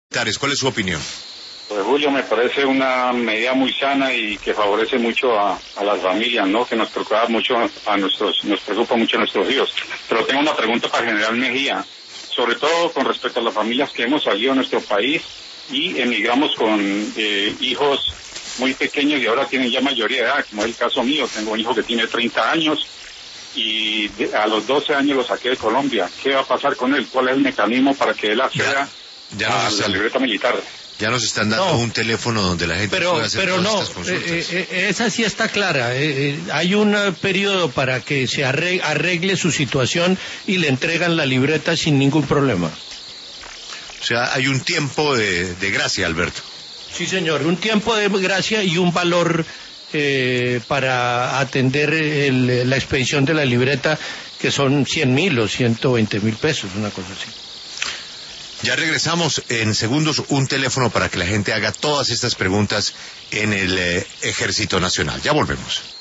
¿Cuál es su opinión? Pues Julio, me parece una medida muy sana y que favorece mucho a las familias, ¿no? Que nos preocupa mucho nos preocupa mucho a nuestros hijos. Pero tengo una pregunta para el General Mejía, sobre todo con respecto a las familias que hemos salido de nuestro país y emigramos con hijos muy pequeños y ahora tienen ya mayoría de edad, como es el caso mío. Tengo un hijo que tiene 30 años y a los 12 años lo saqué de Colombia. ¿Qué va a pasar con él? ¿Cuál es el mecanismo para que él acceda a la libreta militar? Ya nos están dando un teléfono donde la gente puede hacer todas estas consultas. Esa sí está clara. Hay un periodo para que se arregle su situación y le entregan la libreta sin ningún problema. O sea, hay un tiempo de gracia, Alberto. Sí, señor, un tiempo de gracia y un valor para atender la expedición de la libreta, que son 100.000 o 120.000 pesos, una cosa así. Ya regresamos en segundos, un teléfono para que la gente haga todas estas preguntas en el Ejército Nacional. Ya volvemos.